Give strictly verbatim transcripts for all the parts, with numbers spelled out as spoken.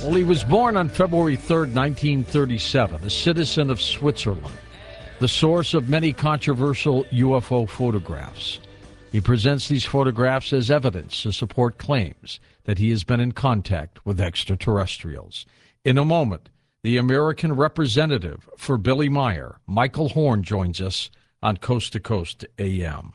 Well, he was born on February third, nineteen thirty-seven, a citizen of Switzerland, the source of many controversial U F O photographs. He presents these photographs as evidence to support claims that he has been in contact with extraterrestrials. In a moment, the American representative for Billy Meier, Michael Horn, joins us on Coast to Coast A M.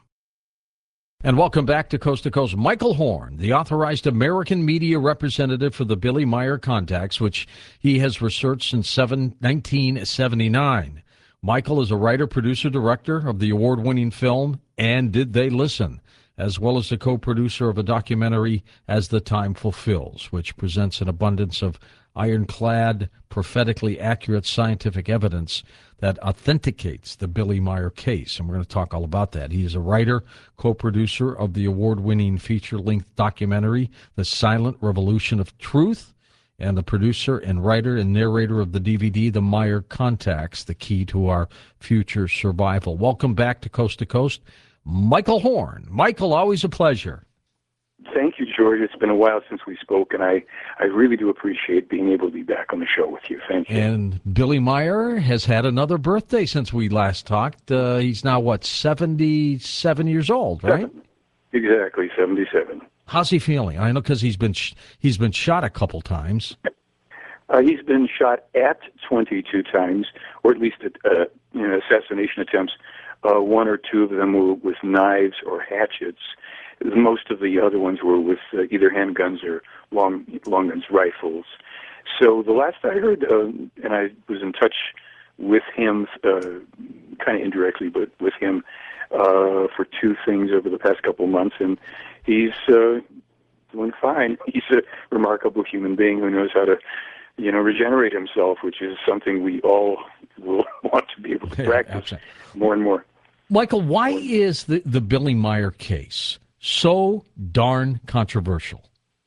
And welcome back to Coast to Coast. Michael Horn, the authorized American media representative for the Billy Meier contacts, which he has researched since nineteen seventy-nine. Michael is a writer, producer, director of the award-winning film And Did They Listen?, as well as the co-producer of a documentary, As the Time Fulfills, which presents an abundance of ironclad, prophetically accurate scientific evidence that authenticates the Billy Meier case. And we're going to talk all about that. He is a writer, co-producer of the award-winning feature-length documentary, The Silent Revolution of Truth, and the producer and writer and narrator of the D V D, The Meier Contacts, The Key to Our Future Survival. Welcome back to Coast to Coast, Michael Horn. Michael, always a pleasure. Thank you, George. It's been a while since we spoke, and I, I really do appreciate being able to be back on the show with you. Thank you. And Billy Meier has had another birthday since we last talked. Uh, he's now, what, seventy-seven years old, right? Seven. Exactly, seventy-seven. How's he feeling? I know because he's been sh- he's been shot a couple times. Uh, he's been shot at twenty-two times, or at least at, uh, you know, assassination attempts. Uh, one or two of them were with knives or hatchets. Most of the other ones were with uh, either handguns or long long guns, rifles. So the last I heard, uh, and I was in touch with him, uh, kind of indirectly, but with him uh, for two things over the past couple of months, and he's uh, doing fine. He's a remarkable human being who knows how to, you know, regenerate himself, which is something we all will want to be able to practice yeah, more and more. Michael, why is the, the Billy Meier case so darn controversial?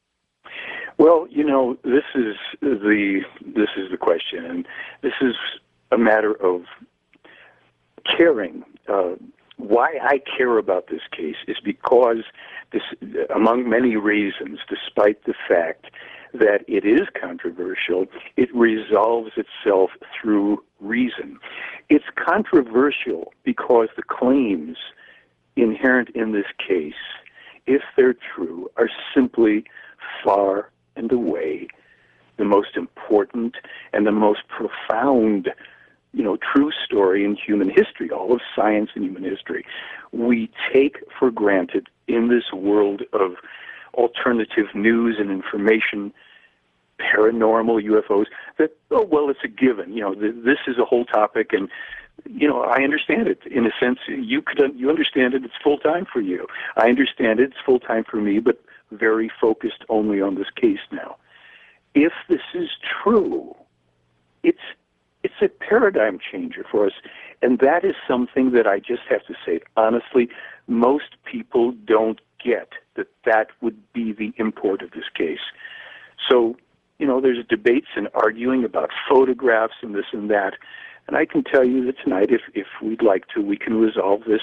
Well, you know, this is the this is the question, and this is a matter of caring. Uh, why I care about this case is because this, among many reasons, despite the fact that it is controversial, it resolves itself through reason. It's controversial because the claims inherent in this case, if they're true, are simply far and away the most important and the most profound, you know, true story in human history, all of science and human history. We take for granted in this world of alternative news and information, paranormal U F Os, that, oh, well, it's a given. You know, th- this is a whole topic, and, you know, I understand it. In a sense, you could you understand it. It's full-time for you. I understand it. It's full-time for me, but very focused only on this case now. If this is true, it's it's a paradigm changer for us, and that is something that I just have to say honestly, most people don't get, that that would be the import of this case. So, you know, there's debates and arguing about photographs and this and that, and I can tell you that tonight, if, if we'd like to, we can resolve this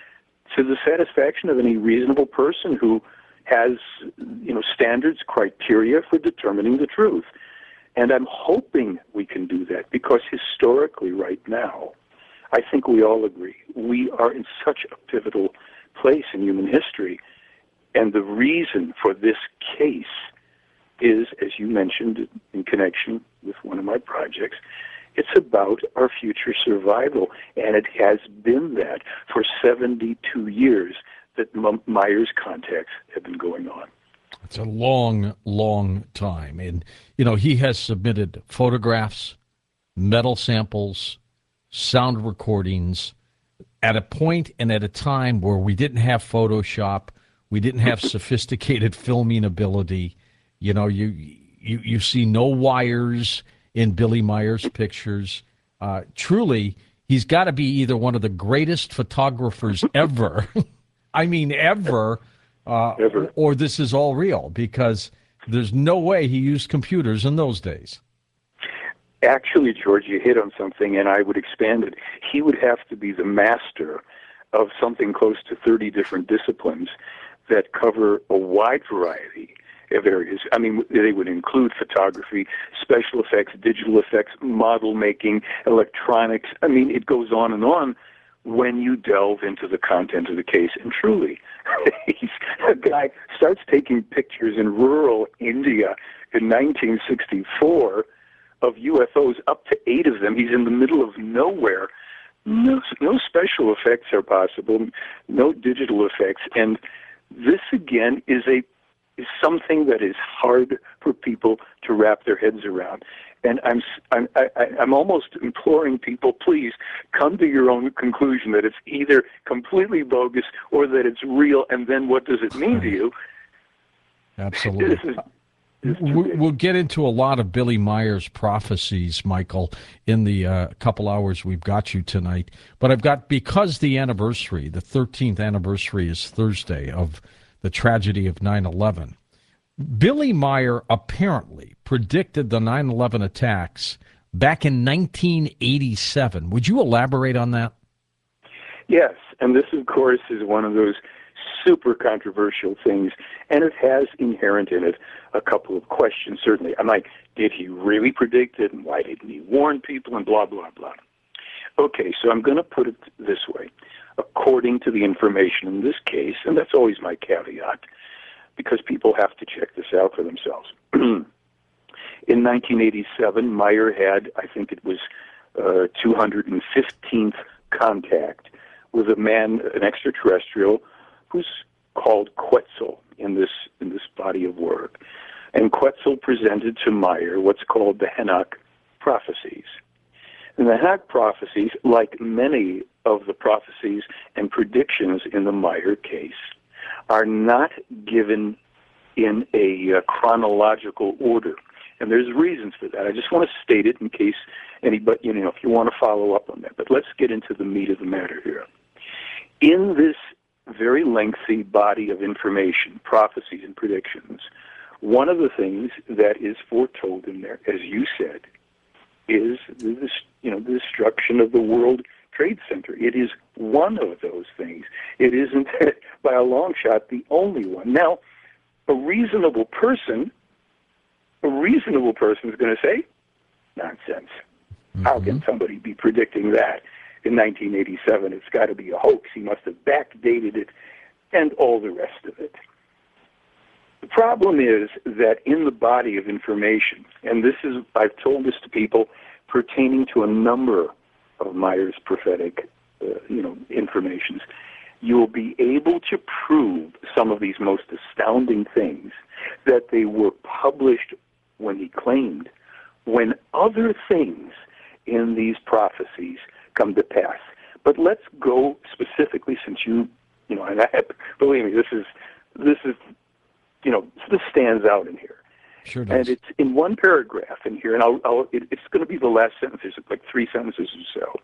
to the satisfaction of any reasonable person who has, you know, standards, criteria for determining the truth. And I'm hoping we can do that because historically right now, I think we all agree, we are in such a pivotal place in human history. And the reason for this case is, as you mentioned in connection with one of my projects, it's about our future survival. And it has been that for seventy-two years that M- Meier's contacts have been going on. It's a long, long time. And, you know, he has submitted photographs, metal samples, sound recordings at a point and at a time where we didn't have Photoshop, we didn't have sophisticated filming ability. You know, you you, you see no wires in Billy Meier's pictures. Uh, truly, he's got to be either one of the greatest photographers ever, I mean ever, Uh, or this is all real, because there's no way he used computers in those days. Actually, George, you hit on something, and I would expand it. He would have to be the master of something close to thirty different disciplines that cover a wide variety of areas. I mean, they would include photography, special effects, digital effects, model making, electronics. I mean, it goes on and on when you delve into the content of the case. And truly, he's, a guy starts taking pictures in rural India in nineteen sixty-four of U F Os, up to eight of them. He's in the middle of nowhere. No, no special effects are possible, no digital effects. And this, again, is a is something that is hard for people to wrap their heads around. And I'm I'm I, I'm almost imploring people, please come to your own conclusion that it's either completely bogus or that it's real. And then what does it mean to you? Absolutely. This is, We'll get into a lot of Billy Meier's prophecies, Michael, in the uh, couple hours we've got you tonight. But I've got, because the anniversary, the thirteenth anniversary is Thursday of the tragedy of nine eleven. Billy Meier apparently predicted the nine eleven attacks back in nineteen eighty-seven. Would you elaborate on that? Yes, and this, of course, is one of those super controversial things, and it has inherent in it a couple of questions, certainly. I'm like, did he really predict it, and why didn't he warn people, and blah, blah, blah. Okay, so I'm going to put it this way. According to the information in this case, and that's always my caveat, because people have to check this out for themselves. In nineteen eighty-seven, Meier had, I think it was uh, two hundred fifteenth contact with a man, an extraterrestrial, who's called Quetzal in this in this body of work. And Quetzal presented to Meier what's called the Enoch prophecies. And the Enoch prophecies, like many of the prophecies and predictions in the Meier case, are not given in a uh, chronological order. And there's reasons for that. I just want to state it in case anybody, you know, if you want to follow up on that. But let's get into the meat of the matter here. In this very lengthy body of information, prophecies and predictions, one of the things that is foretold in there, as you said, is the, you know, the destruction of the World Trade Center. It is one of those things. It isn't, by a long shot, the only one. Now, a reasonable person, a reasonable person is going to say, nonsense. Mm-hmm. How can somebody be predicting that in nineteen eighty-seven? It's got to be a hoax. He must have backdated it, and all the rest of it. The problem is that in the body of information, and this is, I've told this to people pertaining to a number of Meier's prophetic, uh, you know, informations, you will be able to prove some of these most astounding things that they were published when he claimed, when other things in these prophecies come to pass. But let's go specifically, since you, you know, and I, believe me, this is, this is, you know, this stands out in here. Sure does. And it's in one paragraph in here, and I'll, I'll, it, it's going to be the last sentence. There's like three sentences or so.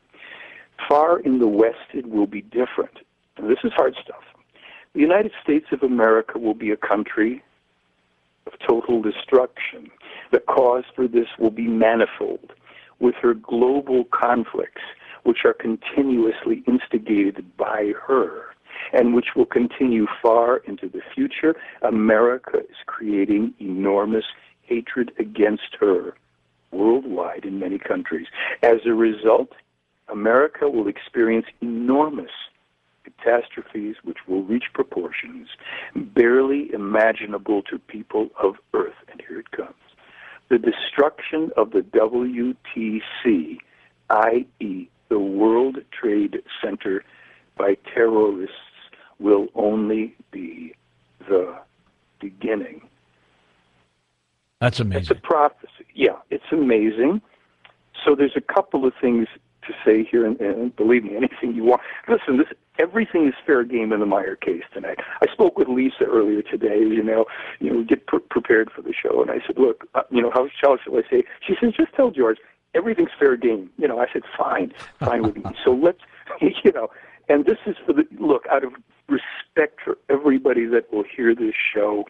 Far in the West, it will be different. And this is hard stuff. The United States of America will be a country of total destruction. The cause for this will be manifold, with her global conflicts, which are continuously instigated by her, and which will continue far into the future. America is creating enormous hatred against her worldwide in many countries. As a result, America will experience enormous catastrophes which will reach proportions barely imaginable to people of Earth. And here it comes. The destruction of the W T C, that is the World Trade Center, by terrorists will only be the beginning. That's amazing. It's a prophecy. Yeah, it's amazing. So there's a couple of things to say here, and, and believe me, anything you want. Listen, this everything is fair game in the Meier case tonight. I spoke with Lisa earlier today. You know, you know, get pre- prepared for the show, and I said, look, uh, you know, how shall I say? She says, just tell George everything's fair game. You know, I said, fine, fine with me. So let's, you know, and this is for the look out of respect for everybody that will hear this show,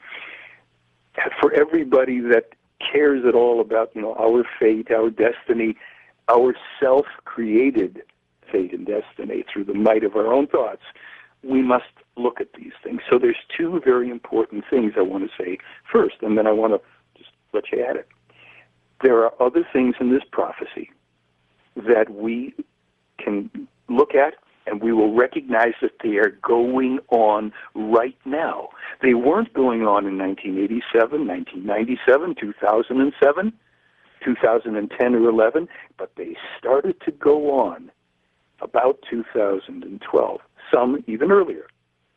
for everybody that cares at all about, you know, our fate, our destiny, our self-created fate and destiny through the might of our own thoughts. We must look at these things. So there's two very important things I want to say first, and then I want to just let you at it. There are other things in this prophecy that we can look at, and we will recognize that they are going on right now. They weren't going on in nineteen eighty-seven, nineteen ninety-seven, two thousand seven, two thousand ten or eleven, but they started to go on about two thousand twelve, some even earlier.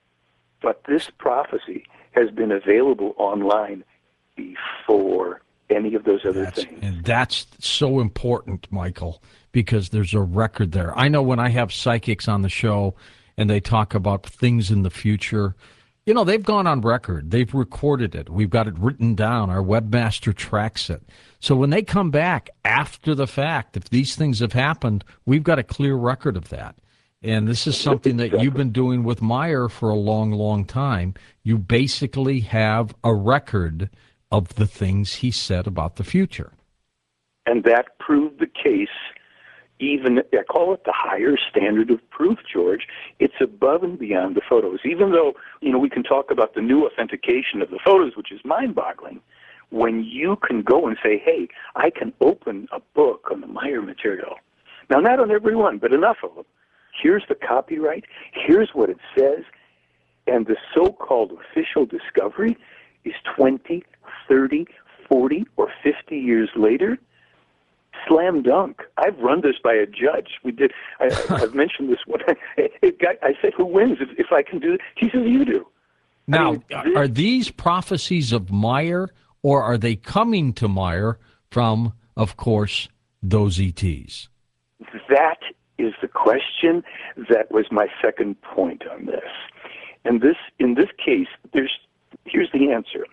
But this prophecy has been available online before any of those other that's, things. And that's so important, Michael, because there's a record there. I know when I have psychics on the show and they talk about things in the future, you know, they've gone on record. They've recorded it. We've got it written down. Our webmaster tracks it. So when they come back after the fact, if these things have happened, we've got a clear record of that. And this is something that you've been doing with Meyer for a long, long time. You basically have a record of the things he said about the future. And that proved the case. Even, I call it the higher standard of proof, George. It's above and beyond the photos. Even though, you know, we can talk about the new authentication of the photos, which is mind-boggling, when you can go and say, hey, I can open a book on the Meyer material. Now, not on every one, but enough of them. Here's the copyright. Here's what it says. And the so-called official discovery is twenty, thirty, forty, or fifty years later. Slam dunk. I've run this by a judge. We did. I, I've mentioned this one. I said, "Who wins if, if I can do it?" He says, "You do." Now, I mean, this, are these prophecies of Meyer, or are they coming to Meyer from, of course, those E Ts? That is the question. That was my second point on this. And this, in this case, there's here's the answer.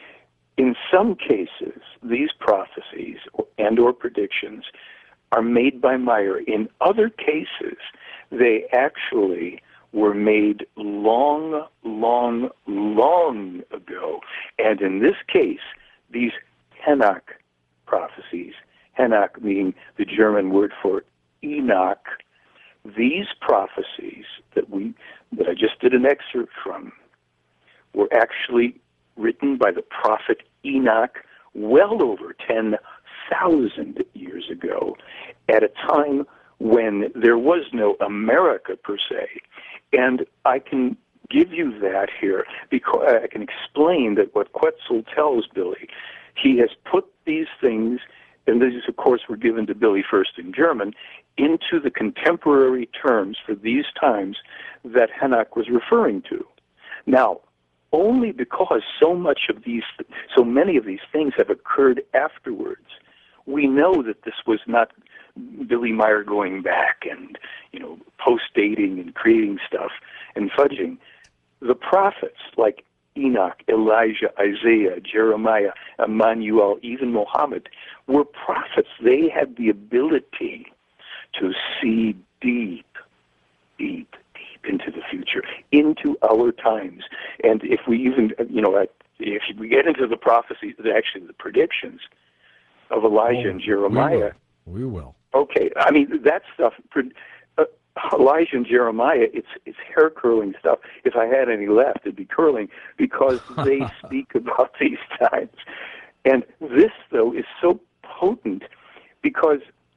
In some cases, these prophecies and or predictions are made by Meyer. In other cases, they actually were made long, long, long ago. And in this case, these Henoch prophecies, Henoch meaning the German word for Enoch, these prophecies that we that I just did an excerpt from were actually written by the prophet Enoch well over ten thousand years ago, at a time when there was no America per se. And I can give you that here because I can explain that what Quetzal tells Billy, he has put these things, and these of course were given to Billy first in German, into the contemporary terms for these times that Henoch was referring to. Now, only because so much of these, so many of these things have occurred afterwards, we know that this was not Billy Meyer going back and, you know, post-dating and creating stuff and fudging. The prophets like Enoch, Elijah, Isaiah, Jeremiah, Emmanuel, even Muhammad were prophets. They had the ability to see deep, deep, deep into the future, into our times. And if we even, you know, if we get into the prophecies, actually the predictions of Elijah oh, and Jeremiah. We will. we will. Okay, I mean, that stuff, uh, Elijah and Jeremiah, it's it's hair-curling stuff. If I had any left, it'd be curling, because they speak about these times. And this, though, is so potent because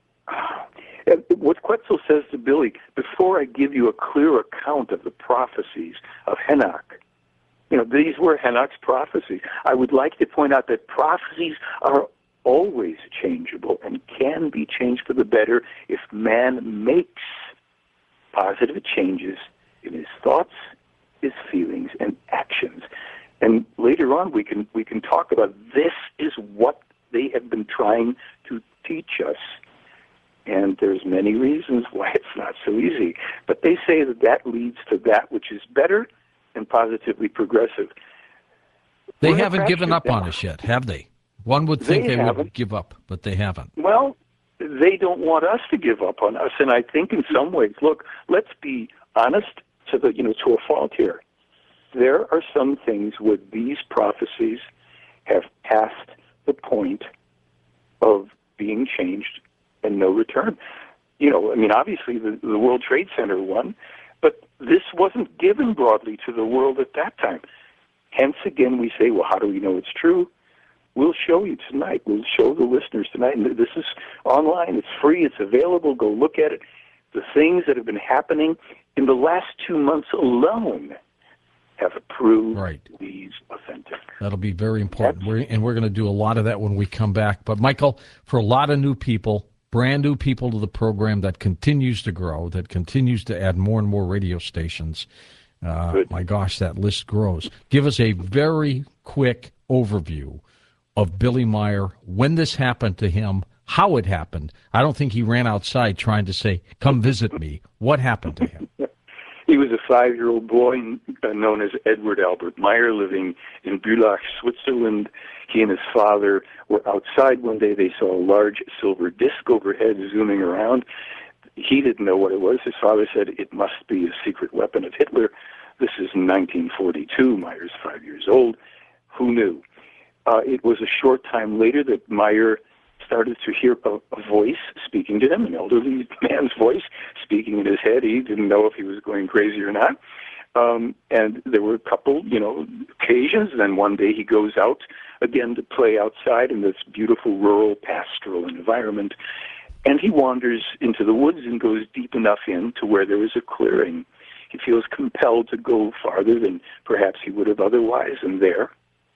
uh, what Quetzal says to Billy, before I give you a clear account of the prophecies of Henoch, you know, these were Henoch's prophecies. I would like to point out that prophecies are always changeable and can be changed for the better if man makes positive changes in his thoughts, his feelings, and actions. And later on, we can we can talk about this is what they have been trying to teach us. And there's many reasons why it's not so easy. But they say that that leads to that which is better and positively progressive. They We're haven't given up now. on us yet, have they? One would think they, they would give up, but they haven't. Well, they don't want us to give up on us. And I think in some ways, look, let's be honest to the, you know, to a fault here. There are some things where these prophecies have passed the point of being changed and no return. You know, I mean, obviously the, the World Trade Center one, but this wasn't given broadly to the world at that time. Hence, again, we say, well, how do we know it's true? We'll show you tonight. We'll show the listeners tonight. And this is online. It's free. It's available. Go look at it. The things that have been happening in the last two months alone have proved right. these authentic. That'll be very important. We're, and we're going to do a lot of that when we come back. But, Michael, for a lot of new people, brand new people to the program that continues to grow, that continues to add more and more radio stations, uh, my gosh, that list grows. Give us a very quick overview of Billy Meier, when this happened to him, how it happened. I don't think he ran outside trying to say, come visit me. What happened to him? He was a five-year-old boy known as Edward Albert Meier, living in Bülach, Switzerland. He and his father were outside one day. They saw a large silver disc overhead zooming around. He didn't know what it was. His father said it must be a secret weapon of Hitler. This is nineteen forty-two. Meier's five years old. Who knew? Uh, it was a short time later that Meier started to hear a, a voice speaking to him, an elderly man's voice speaking in his head. He didn't know if he was going crazy or not. Um, and there were a couple, you know, occasions. Then one day he goes out again to play outside in this beautiful rural pastoral environment. And he wanders into the woods and goes deep enough in to where there is a clearing. He feels compelled to go farther than perhaps he would have otherwise. And there,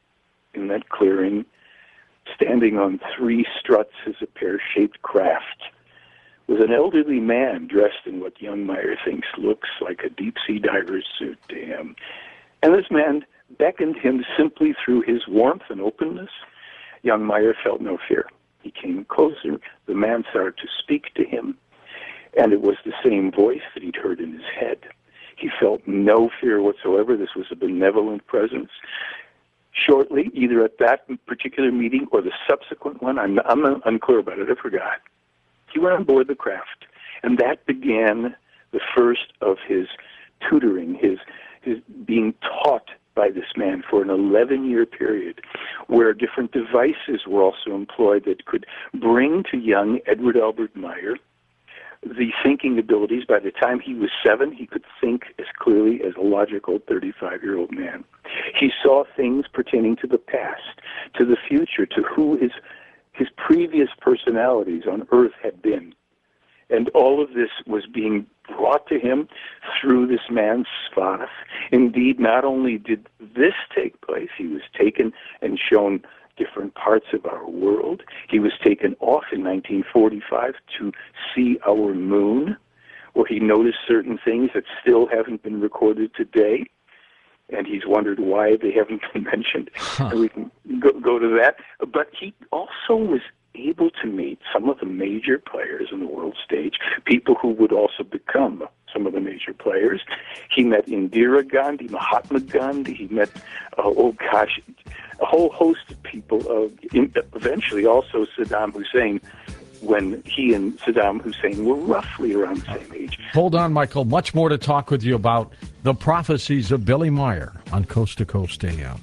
in that clearing, standing on three struts as a pear-shaped craft, was an elderly man dressed in what young Meier thinks looks like a deep-sea diver's suit to him. And this man beckoned him simply through his warmth and openness. Young Meier felt no fear. He came closer. The man started to speak to him, and it was the same voice that he'd heard in his head. He felt no fear whatsoever. This was a benevolent presence. Shortly, either at that particular meeting or the subsequent one, I'm, I'm unclear about it, I forgot, he went on board the craft, and that began the first of his tutoring, his, his being taught by this man for an eleven-year period, where different devices were also employed that could bring to young Edward Albert Meier the thinking abilities. By the time he was seven, he could think as clearly as a logical thirty-five-year-old man. He saw things pertaining to the past, to the future, to who his his previous personalities on Earth had been. And all of this was being brought to him through this man's svath. Indeed, not only did this take place, he was taken and shown different parts of our world. He was taken off in nineteen forty-five to see our moon, where he noticed certain things that still haven't been recorded today, and he's wondered why they haven't been mentioned. Huh. And we can go, go to that. But he also was able to meet some of the major players on the world stage, people who would also become some of the major players. He met Indira Gandhi, Mahatma Gandhi. He met, uh, oh gosh, a whole host of people. Uh, in, eventually also Saddam Hussein, when he and Saddam Hussein were roughly around the same age. Hold on, Michael. Much more to talk with you about the prophecies of Billy Meier on Coast to Coast A M.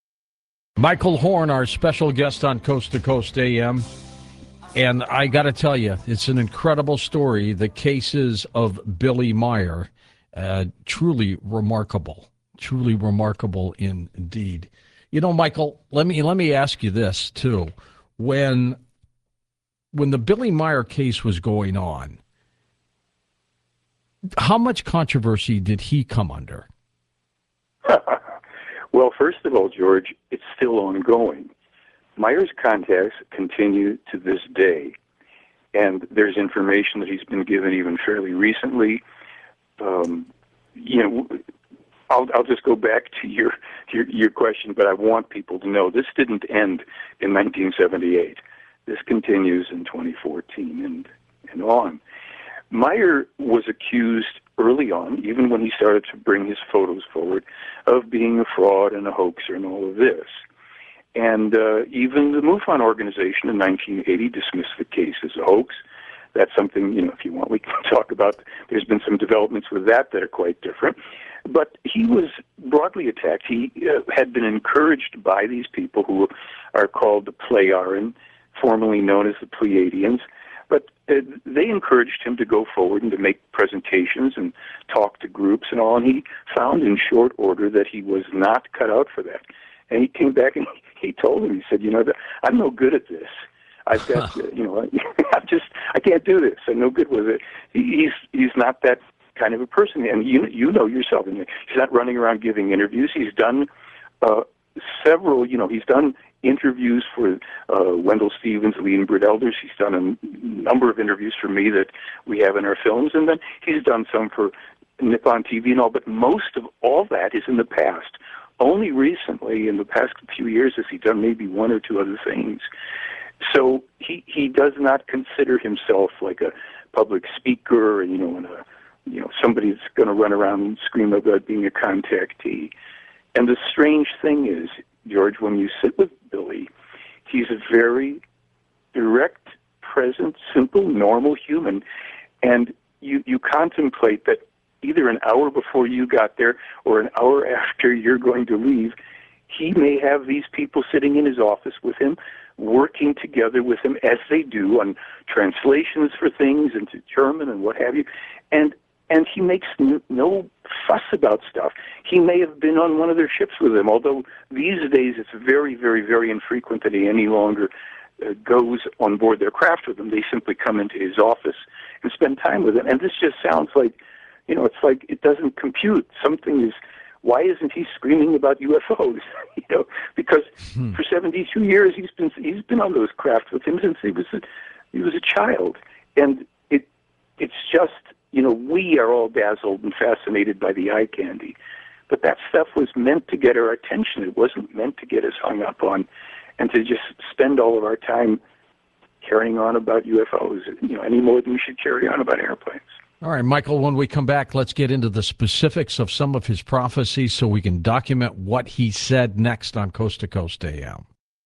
Michael Horn, our special guest on Coast to Coast A M. And I got to tell you, it's an incredible story. The cases of Billy Meier, uh, truly remarkable, truly remarkable indeed. You know, Michael, let me let me ask you this too: when when the Billy Meier case was going on, how much controversy did he come under? Well, first of all, George, it's still ongoing. Meier's contacts continue to this day, and there's information that he's been given even fairly recently. Um, you know, I'll, I'll just go back to your, your your question, but I want people to know this didn't end in nineteen seventy-eight. This continues in twenty fourteen and, and on. Meier was accused early on, even when he started to bring his photos forward, of being a fraud and a hoaxer and all of this. And uh, even the MUFON organization in nineteen eighty dismissed the case as a hoax. That's something, you know, if you want, we can talk about. There's been some developments with that that are quite different. But he was broadly attacked. He uh, had been encouraged by these people who are called the Plejaren, formerly known as the Pleiadians. But uh, they encouraged him to go forward and to make presentations and talk to groups and all, and he found in short order that he was not cut out for that. And he came back and he told him, he said, you know, I'm no good at this. I've got, you know, I'm just, I can't do this. I'm no good with it. He's he's not that kind of a person. And you you know yourself. He's not running around giving interviews. He's done uh, several, you know, he's done interviews for uh, Wendell Stevens, Lee and Britt Elders. He's done a number of interviews for me that we have in our films. And then he's done some for Nippon T V and all. But most of all that is in the past. Only recently, in the past few years, has he done maybe one or two other things. So he he does not consider himself like a public speaker, you know, and a, you know, somebody that's going to run around and scream about being a contactee. And the strange thing is, George, when you sit with Billy, he's a very direct, present, simple, normal human, and you you contemplate that either an hour before you got there or an hour after you're going to leave, he may have these people sitting in his office with him, working together with him as they do on translations for things into German and what have you. And and he makes n- no fuss about stuff. He may have been on one of their ships with them, although these days it's very, very, very infrequent that he any longer uh, goes on board their craft with them. They simply come into his office and spend time with him. And this just sounds like, you know, it's like it doesn't compute. Something is, why isn't he screaming about U F Os? you know, because hmm. for seventy-two years he's been he's been on those craft with him since he was a, he was a child, and it it's just, you know, we are all dazzled and fascinated by the eye candy, but that stuff was meant to get our attention. It wasn't meant to get us hung up on, and to just spend all of our time carrying on about U F Os, you know, any more than we should carry on about airplanes. All right, Michael, when we come back, let's get into the specifics of some of his prophecies so we can document what he said next on Coast to Coast A M.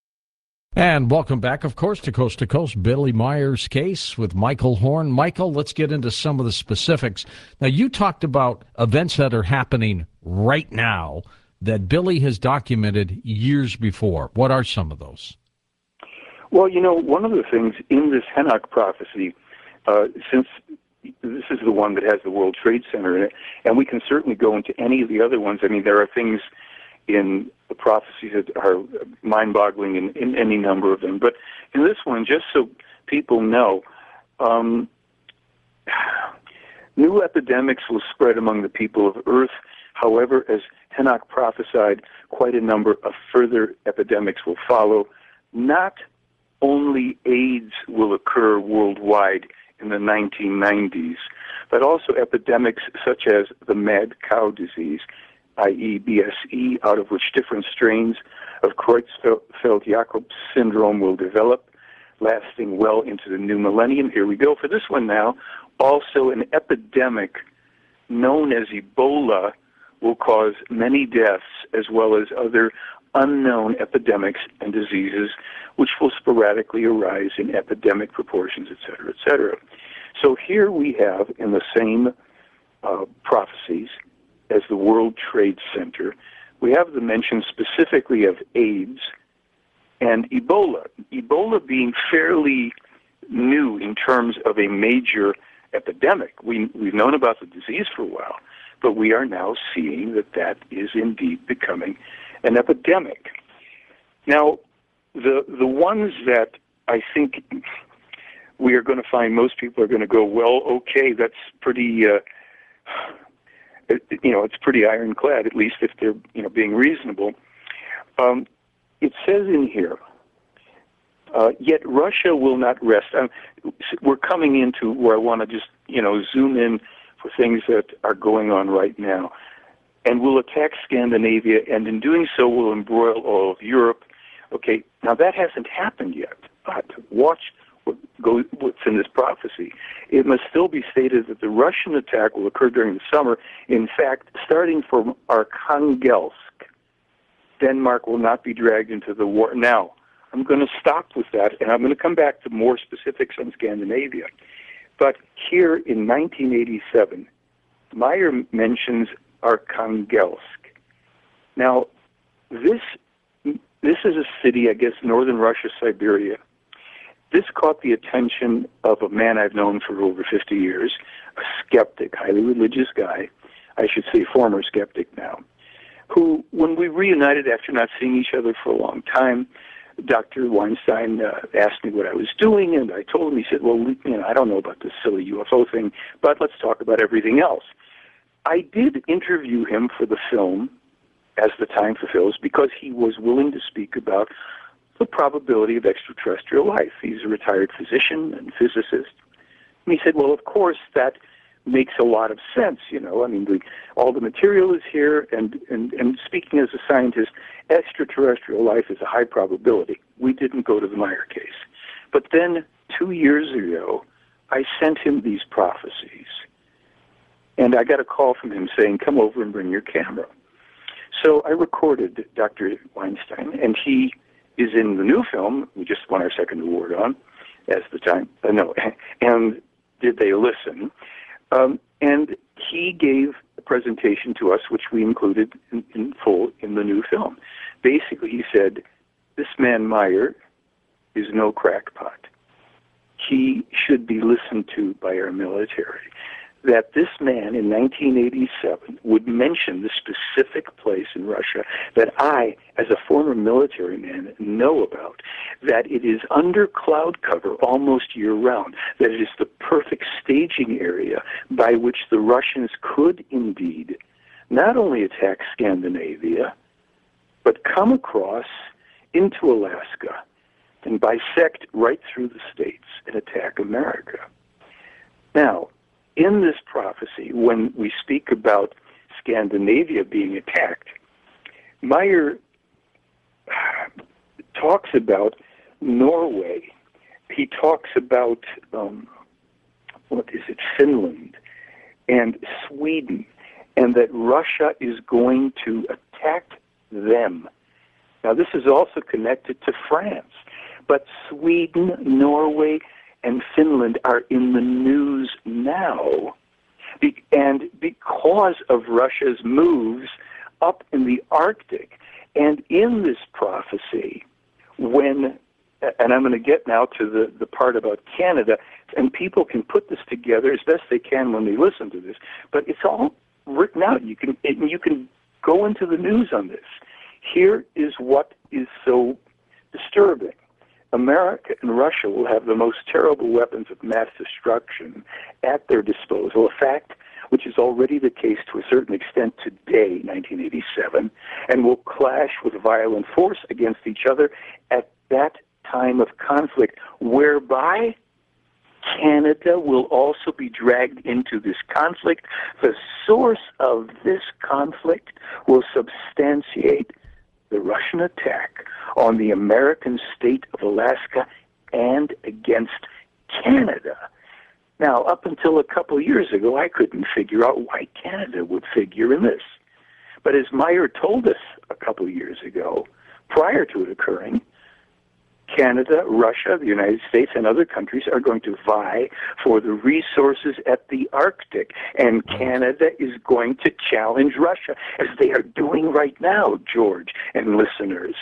And welcome back, of course, to Coast to Coast, Billy Meier's Case with Michael Horn. Michael, let's get into some of the specifics. Now, you talked about events that are happening right now that Billy has documented years before. What are some of those? Well, you know, one of the things in this Henoch prophecy, uh, since this is the one that has the World Trade Center in it, and we can certainly go into any of the other ones. I mean, there are things in the prophecies that are mind-boggling in, in any number of them. But in this one, just so people know, um, new epidemics will spread among the people of Earth. However, as Henoch prophesied, quite a number of further epidemics will follow. Not only AIDS will occur worldwide in the nineteen nineties, but also epidemics such as the mad cow disease, that is. B S E, out of which different strains of Creutzfeldt-Jakob syndrome will develop, lasting well into the new millennium. Here we go for this one now. Also, an epidemic known as Ebola will cause many deaths, as well as other unknown epidemics and diseases, which will sporadically arise in epidemic proportions, et cetera, et cetera. So here we have, in the same uh, prophecies as the World Trade Center, we have the mention specifically of AIDS and Ebola. Ebola being fairly new in terms of a major epidemic. We, we've known about the disease for a while, but we are now seeing that that is indeed becoming an epidemic. Now, the the ones that I think we are going to find most people are going to go, well, okay, that's pretty, uh, it, you know, it's pretty ironclad, at least if they're, you know, being reasonable. Um, it says in here, uh, yet Russia will not rest. Um, we're coming into where I want to just, you know, zoom in for things that are going on right now. And will attack Scandinavia, and in doing so will embroil all of Europe. Okay, now that hasn't happened yet, but watch what goes, what's in this prophecy. It must still be stated that the Russian attack will occur during the summer. In fact, starting from Arkhangelsk, Denmark will not be dragged into the war. Now, I'm going to stop with that, and I'm going to come back to more specifics on Scandinavia. But here in nineteen eighty-seven, Meier mentions Arkhangelsk. Now, this this is a city, I guess, northern Russia, Siberia, this caught the attention of a man I've known for over fifty years, a skeptic, highly religious guy, I should say former skeptic now, who, when we reunited after not seeing each other for a long time, Doctor Weinstein uh, asked me what I was doing, and I told him. He said, well, you know, I don't know about this silly U F O thing, but let's talk about everything else. I did interview him for the film, As the Time Fulfills, because he was willing to speak about the probability of extraterrestrial life. He's a retired physician and physicist. And he said, well, of course, that makes a lot of sense, you know. I mean, the, all the material is here, and, and, and speaking as a scientist, extraterrestrial life is a high probability. We didn't go to the Meyer case. But then, two years ago, I sent him these prophecies, and I got a call from him saying, come over and bring your camera. So I recorded Doctor Weinstein, and he is in the new film we just won our second award on, As the Time, uh, no, and Did They Listen? Um, and he gave a presentation to us, which we included in, in full in the new film. Basically, he said, this man Meyer is no crackpot. He should be listened to by our military. That this man in nineteen eighty-seven would mention the specific place in Russia that I, as a former military man, know about, that it is under cloud cover almost year-round, that it is the perfect staging area by which the Russians could indeed not only attack Scandinavia, but come across into Alaska and bisect right through the states and attack America. Now, in this prophecy, when we speak about Scandinavia being attacked, Meyer talks about Norway. He talks about, um, what is it, Finland and Sweden, and that Russia is going to attack them. Now, this is also connected to France, but Sweden, Norway, and Finland are in the news now, Be- and because of Russia's moves up in the Arctic. And in this prophecy, when, and I'm going to get now to the, the part about Canada, and people can put this together as best they can when they listen to this, but it's all written out. You can, it, you can go into the news on this. Here is what is so disturbing. America and Russia will have the most terrible weapons of mass destruction at their disposal, a fact which is already the case to a certain extent today, nineteen eighty-seven, and will clash with violent force against each other at that time of conflict, whereby Canada will also be dragged into this conflict. The source of this conflict will substantiate the Russian attack on the American state of Alaska and against Canada. Now, up until a couple of years ago, I couldn't figure out why Canada would figure in this. But as Meyer told us a couple of years ago, prior to it occurring, Canada, Russia, the United States, and other countries are going to vie for the resources at the Arctic, and Canada is going to challenge Russia, as they are doing right now, George and listeners.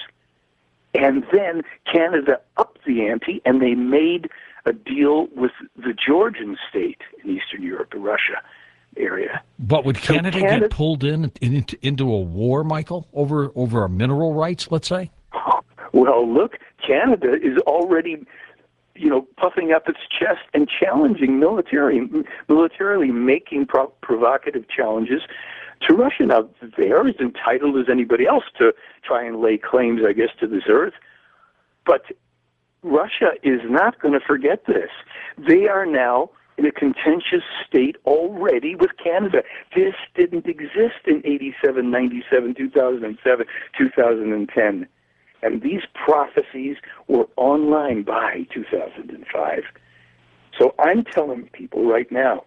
And then Canada upped the ante, and they made a deal with the Georgian state in Eastern Europe, the Russia area. But would Canada, so Canada get pulled in into, into a war, Michael, over over mineral rights, let's say? Well, look, Canada is already, you know, puffing up its chest and challenging military, militarily making pro- provocative challenges to Russia. Now, they are as entitled as anybody else to try and lay claims, I guess, to this earth. But Russia is not going to forget this. They are now in a contentious state already with Canada. This didn't exist in eighty-seven, ninety-seven, two thousand seven, two thousand ten. And these prophecies were online by two thousand five. So I'm telling people right now,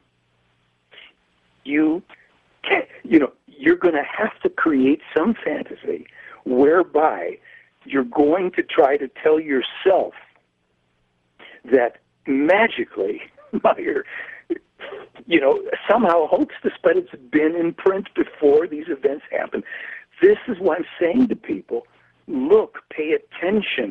you, you know, you're going to have to create some fantasy whereby you're going to try to tell yourself that magically Meyer, you know, somehow hoaxed this, but it's been in print before these events happen. This is what I'm saying to people. Look, pay attention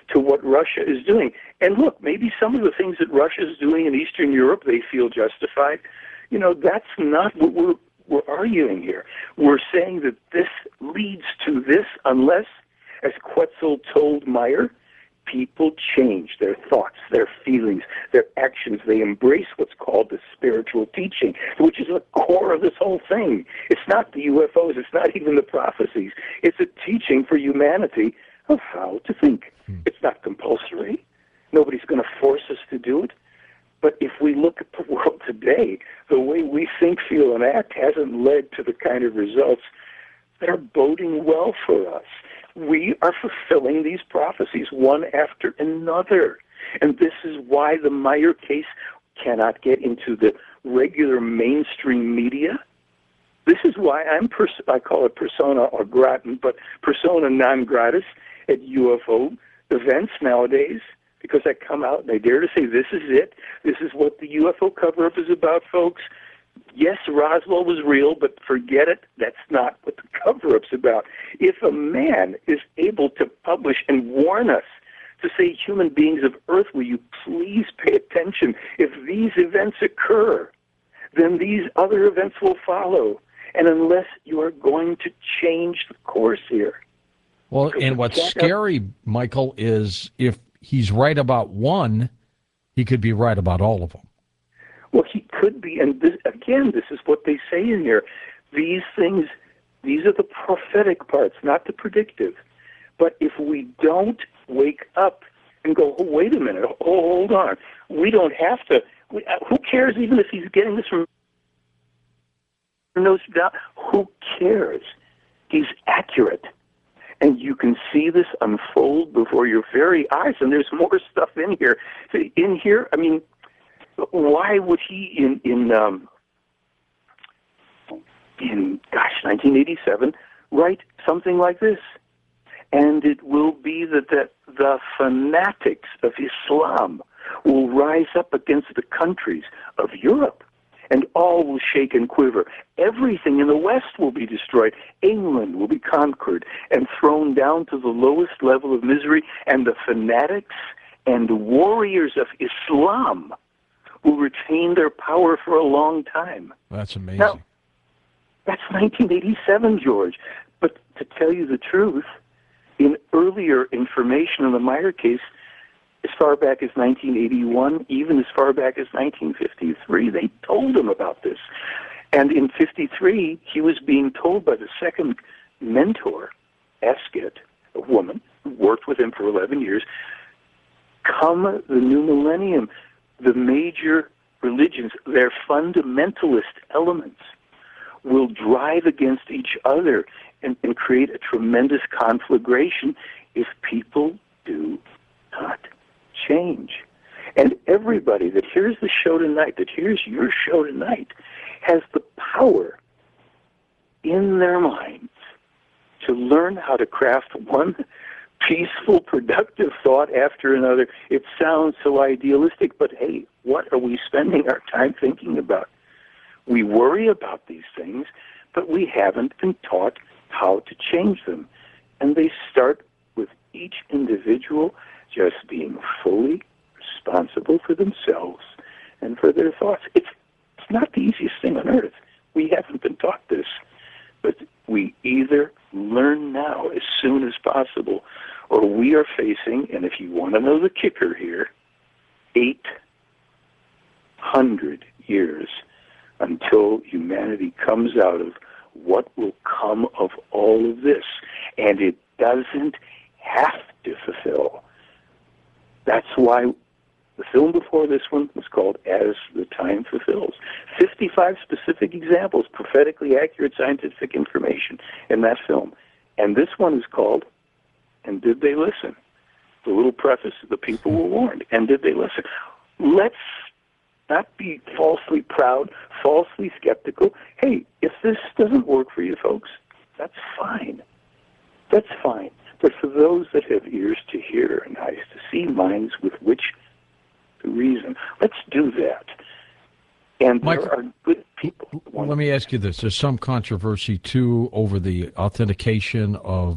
to what Russia is doing. And look, maybe some of the things that Russia is doing in Eastern Europe, they feel justified. You know, that's not what we're, we're arguing here. We're saying that this leads to this unless, as Quetzal told Meyer, people change their thoughts, their feelings, their actions. They embrace what's called the spiritual teaching, which is the core of this whole thing. It's not the U F Os. It's not even the prophecies. It's a teaching for humanity of how to think. Hmm. It's not compulsory. Nobody's going to force us to do it. But if we look at the world today, the way we think, feel, and act hasn't led to the kind of results that are boding well for us. We are fulfilling these prophecies one after another. And this is why the Meyer case cannot get into the regular mainstream media. This is why I'm, pers- I call it persona or gratin, but persona non gratis at U F O events nowadays, because I come out and I dare to say, this is it. This is what the U F O cover-up is about, folks. Yes, Roswell was real, but forget it. That's not what the cover-up's about. If a man is able to publish and warn us to say, human beings of Earth, will you please pay attention? If these events occur, then these other events will follow. And unless you are going to change the course here. Well, and what's scary, Michael, is if he's right about one, he could be right about all of them. Well, he could be, and this, again, this is what they say in here. These things, these are the prophetic parts, not the predictive. But if we don't wake up and go, oh, wait a minute, oh, hold on, we don't have to, we, who cares even if he's getting this from Nostradamus? Who cares? He's accurate. And you can see this unfold before your very eyes, and there's more stuff in here. In here, I mean, why would he in in um, in gosh nineteen eighty-seven write something like this? And it will be that the, the fanatics of Islam will rise up against the countries of Europe, and all will shake and quiver. Everything in the West will be destroyed. England will be conquered and thrown down to the lowest level of misery, and the fanatics and the warriors of Islam will retain their power for a long time. That's amazing. Now, that's nineteen eighty-seven, George. But to tell you the truth, in earlier information in the Meyer case, as far back as nineteen eighty-one, even as far back as nineteen fifty-three, they told him about this. And in fifty-three, he was being told by the second mentor, Esket, a woman who worked with him for eleven years, come the new millennium, the major religions, their fundamentalist elements, will drive against each other and, and create a tremendous conflagration if people do not change. And everybody that hears the show tonight, that hears your show tonight, has the power in their minds to learn how to craft one peaceful, productive thought after another. It sounds so idealistic, but hey, what are we spending our time thinking about? We worry about these things, but we haven't been taught how to change them. And they start with each individual just being fully responsible for themselves and for their thoughts. It's, it's not the easiest thing on earth. We haven't been taught this. But we either learn now as soon as possible, or we are facing, and if you want to know the kicker here, eight hundred years until humanity comes out of what will come of all of this. And it doesn't have to fulfill. That's why the film before this one was called As the Time Fulfills. fifty-five specific examples, prophetically accurate scientific information in that film. And this one is called, And Did They Listen? The little preface, the people were warned. And did they listen? Let's not be falsely proud, falsely skeptical. Hey, if this doesn't work for you folks, that's fine. That's fine. But for those that have ears to hear and eyes to see, minds with which to reason, let's do that. And Michael, there are good people. Let me ask you this. There's some controversy, too, over the authentication of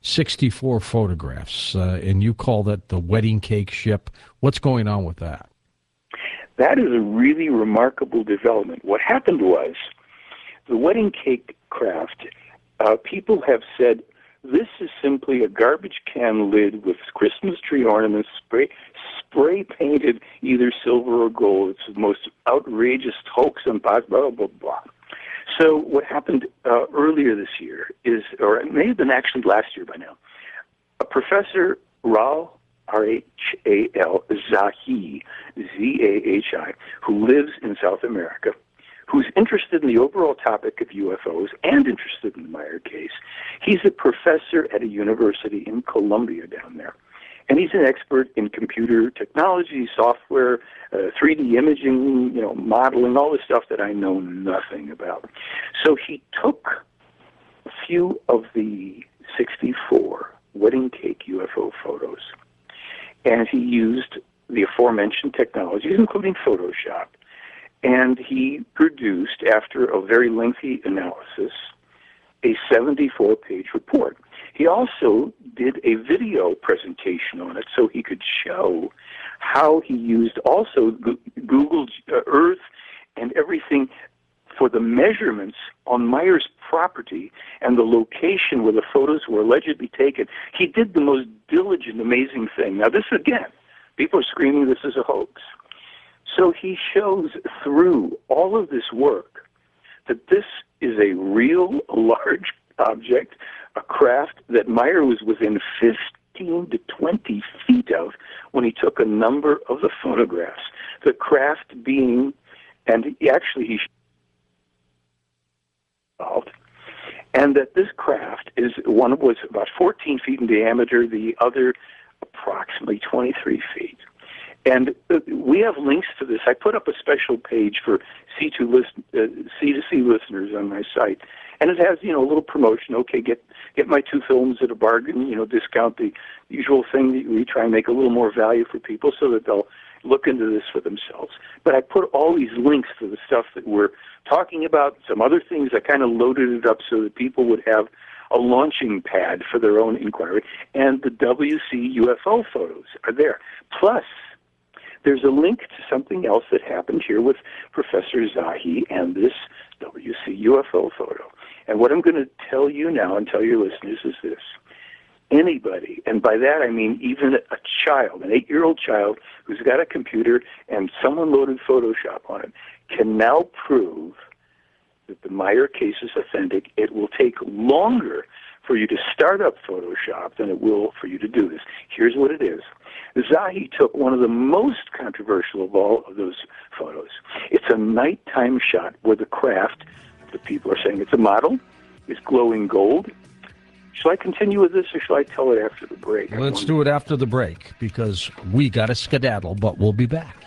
sixty-four photographs, uh, and you call that the wedding cake ship. What's going on with that? That is a really remarkable development. What happened was the wedding cake craft, uh, people have said, this is simply a garbage can lid with Christmas tree ornaments, spray, spray painted either silver or gold. It's the most outrageous hoax and blah, blah, blah, blah. So what happened uh, earlier this year is, or it may have been actually last year by now, a professor, Raul, R H A L, Zahi, Z A H I, who lives in South America, who's interested in the overall topic of U F Os and interested in the Meyer case. He's a professor at a university in Colombia down there. And he's an expert in computer technology, software, uh, three D imaging, you know, modeling, all the stuff that I know nothing about. So he took a few of the sixty-four wedding cake U F O photos, and he used the aforementioned technologies, including Photoshop, and he produced, after a very lengthy analysis, a seventy-four page report. He also did a video presentation on it so he could show how he used also Google Earth and everything for the measurements on Meyer's property and the location where the photos were allegedly taken. He did the most diligent, amazing thing. Now this, again, people are screaming this is a hoax. So he shows through all of this work that this is a real large object, a craft that Meyer was within fifteen to twenty feet of when he took a number of the photographs. The craft being, and he actually he involved, and that this craft is, one was about fourteen feet in diameter, the other approximately twenty-three feet. And we have links to this. I put up a special page for C two list, uh, C to C listeners on my site, and it has, you know, a little promotion. Okay, get get my two films at a bargain. You know, discount the usual thing that we try and make a little more value for people so that they'll look into this for themselves. But I put all these links to the stuff that we're talking about, some other things. I kind of loaded it up so that people would have a launching pad for their own inquiry, and the W C U F O photos are there. Plus, there's a link to something else that happened here with Professor Zahi and this W C U F O photo. And what I'm going to tell you now and tell your listeners is this. Anybody, and by that I mean even a child, an eight-year-old child who's got a computer and someone loaded Photoshop on it, can now prove that the Meyer case is authentic. It will take longer for you to start up Photoshop than it will for you to do this. Here's what it is. Zahi took one of the most controversial of all of those photos. It's a nighttime shot where the craft, the people are saying it's a model, is glowing gold. Shall I continue with this, or shall I tell it after the break? Let's do it after the break, because we got to skedaddle, but we'll be back.